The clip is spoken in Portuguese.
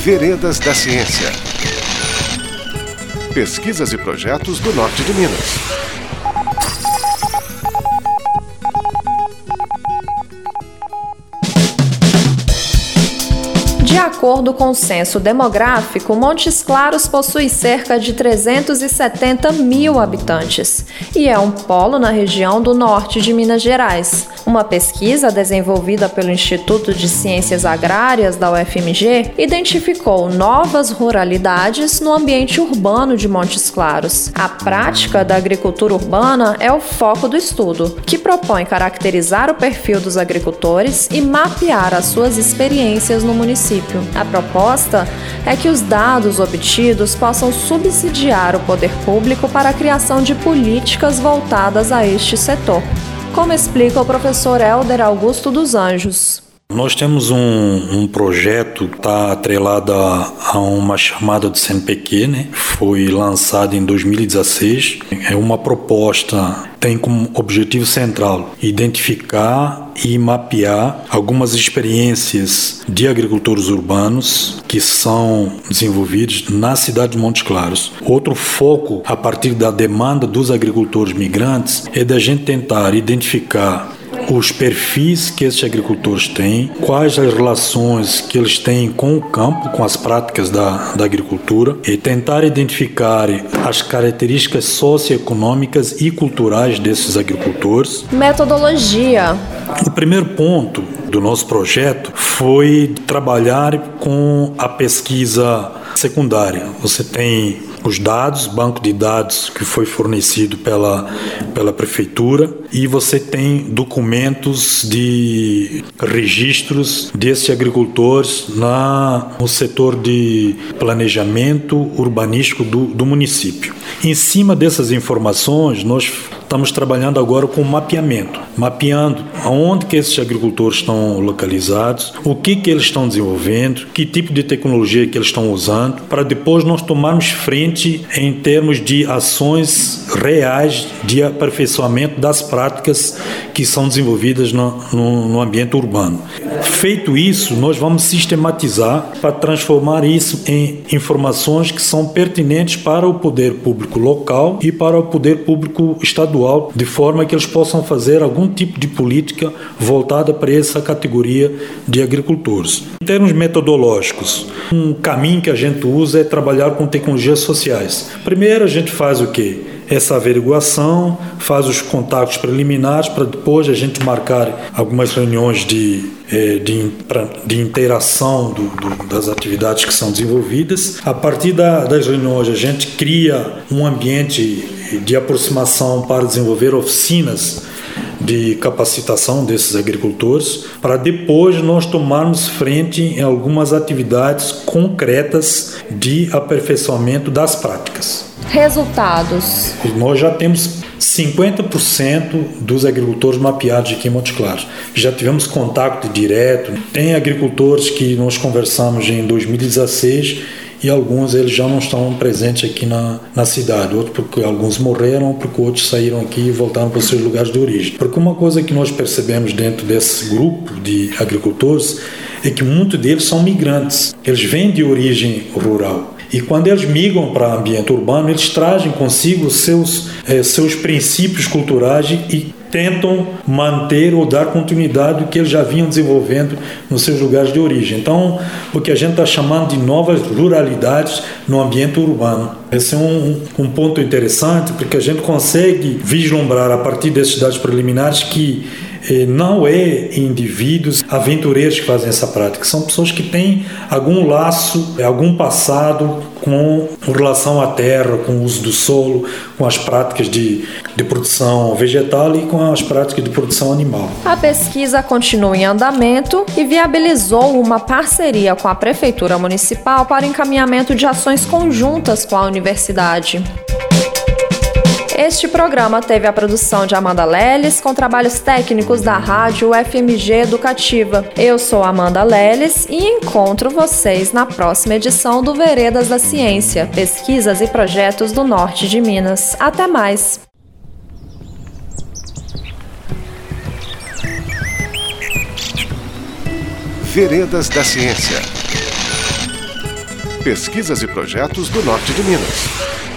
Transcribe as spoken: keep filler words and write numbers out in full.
Veredas da Ciência. Pesquisas e projetos do Norte de Minas. De acordo com o censo demográfico, Montes Claros possui cerca de trezentos e setenta mil habitantes e é um polo na região do norte de Minas Gerais. Uma pesquisa desenvolvida pelo Instituto de Ciências Agrárias da U F M G identificou novas ruralidades no ambiente urbano de Montes Claros. A prática da agricultura urbana é o foco do estudo, que propõe caracterizar o perfil dos agricultores e mapear as suas experiências no município. A proposta é que os dados obtidos possam subsidiar o poder público para a criação de políticas voltadas a este setor, como explica o professor Helder Augusto dos Anjos. Nós temos um, um projeto que está atrelado a, a uma chamada do C N P Q, né? Foi lançado em dois mil e dezesseis. É uma proposta, tem como objetivo central identificar e mapear algumas experiências de agricultores urbanos que são desenvolvidos na cidade de Montes Claros. Outro foco, a partir da demanda dos agricultores migrantes, é da gente tentar identificar os perfis que esses agricultores têm, quais as relações que eles têm com o campo, com as práticas da, da agricultura, e tentar identificar as características socioeconômicas e culturais desses agricultores. Metodologia. O primeiro ponto do nosso projeto foi trabalhar com a pesquisa secundária. Você tem os dados, banco de dados que foi fornecido pela, pela prefeitura, e você tem documentos de registros desses agricultores na, no setor de planejamento urbanístico do, do município. Em cima dessas informações, nós estamos trabalhando agora com mapeamento, mapeando aonde que esses agricultores estão localizados, o que que eles estão desenvolvendo, que tipo de tecnologia que eles estão usando, para depois nós tomarmos frente em termos de ações reais de aperfeiçoamento das práticas que são desenvolvidas no, no, no ambiente urbano. Feito isso, nós vamos sistematizar para transformar isso em informações que são pertinentes para o poder público local e para o poder público estadual, de forma que eles possam fazer algum tipo de política voltada para essa categoria de agricultores. Em termos metodológicos, um caminho que a gente usa é trabalhar com tecnologias sociais. Primeiro a gente faz o quê? Essa averiguação, faz os contatos preliminares para depois a gente marcar algumas reuniões de, de, de interação do, do, das atividades que são desenvolvidas. A partir da, das reuniões a gente cria um ambiente de aproximação para desenvolver oficinas de capacitação desses agricultores, para depois nós tomarmos frente em algumas atividades concretas de aperfeiçoamento das práticas. Resultados. Nós já temos cinquenta por cento dos agricultores mapeados aqui em Montes Claros. Já tivemos contato direto. Tem agricultores que nós conversamos em dois mil e dezesseis e alguns eles já não estão presentes aqui na, na cidade. Outros porque alguns morreram, porque outros saíram aqui e voltaram para os seus lugares de origem. Porque uma coisa que nós percebemos dentro desse grupo de agricultores é que muitos deles são migrantes. Eles vêm de origem rural. E quando eles migram para o ambiente urbano, eles trazem consigo seus, eh, seus princípios culturais e tentam manter ou dar continuidade ao que eles já vinham desenvolvendo nos seus lugares de origem. Então, o que a gente está chamando de novas ruralidades no ambiente urbano. Esse é um, um ponto interessante, porque a gente consegue vislumbrar a partir desses dados preliminares que não é indivíduos aventureiros que fazem essa prática, são pessoas que têm algum laço, algum passado com relação à terra, com o uso do solo, com as práticas de, de produção vegetal e com as práticas de produção animal. A pesquisa continua em andamento e viabilizou uma parceria com a Prefeitura Municipal para encaminhamento de ações conjuntas com a universidade. Este programa teve a produção de Amanda Leles, com trabalhos técnicos da Rádio U F M G Educativa. Eu sou Amanda Leles e encontro vocês na próxima edição do Veredas da Ciência, pesquisas e projetos do Norte de Minas. Até mais! Veredas da Ciência. Pesquisas e projetos do Norte de Minas.